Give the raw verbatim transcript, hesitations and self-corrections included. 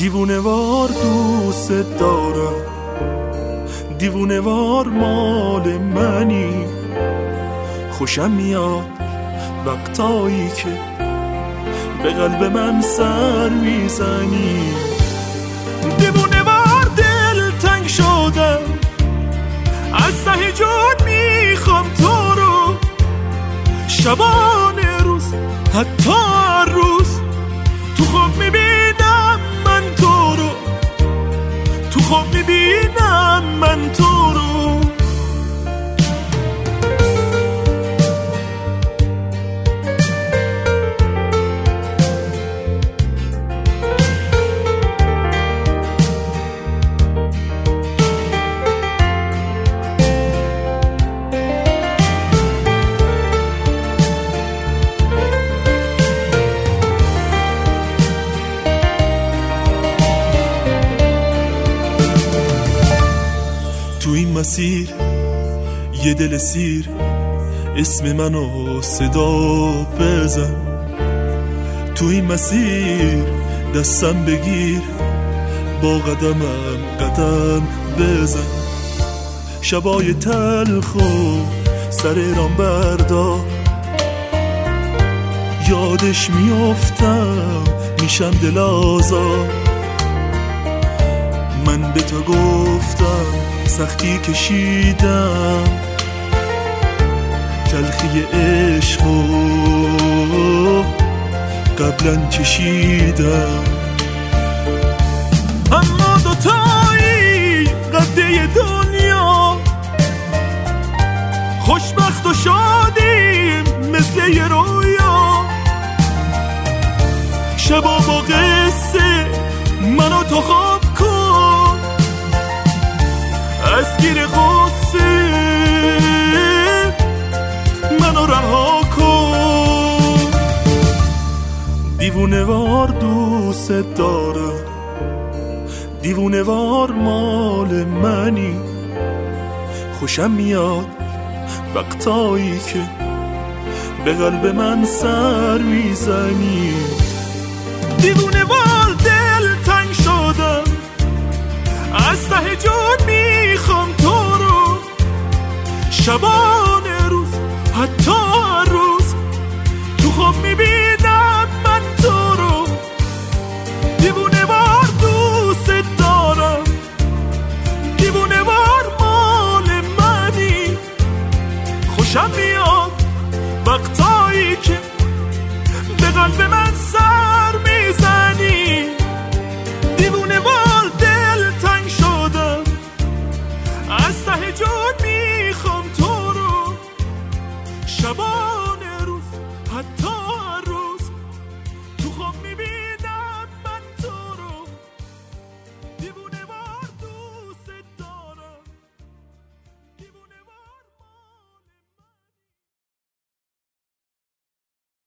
دیوونه وار دوست دارم، دیوونه وار مال منی. خوشم میاد وقتایی که به قلب من سر میزنی. دیوونه وار دل تنگ شدم، از ته جان میخوام تو رو. شبانه روز حتی هر روز تو خواب میبینم من تو رو، تو خواب میبینم من تو رو. تو این مسیر یه دل سیر اسم منو صدا بزن. تو این مسیر دستم بگیر، با قدمم قدم بزن. شبای تلخو سر رام بردار، یادش میافتم میشم دل آزار. من به تو گفتم سختی کشیدم، تلخی عشقو قبلا چشیدم. اما دوتایی قده دنیا، خوشبخت و شادیم مثل یه رویا. شبا با قصه منو تو خواب کن، از گیر غصه منو رها کن. دیوونه وار دوست دارم، دیوونه وار مال منی. خوشم میاد وقتایی که به قلب من سر میزنی. دیوونه وار دل تنگ شدم، از ته جان میخوام تو رو. شبانه روز حتی هر روز تو خواب میبینم من تو رو. دیوونه وار دوست دارم، دیوونه وار مال منی. خوشم میاد وقتایی که به قلب من